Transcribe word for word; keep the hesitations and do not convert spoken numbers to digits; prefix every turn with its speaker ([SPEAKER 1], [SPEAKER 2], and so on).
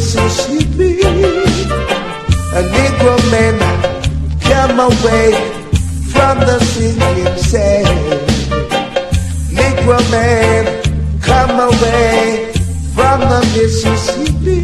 [SPEAKER 1] Mississippi. A Negro man come away from the sinking sand. Negro man come away from the Mississippi.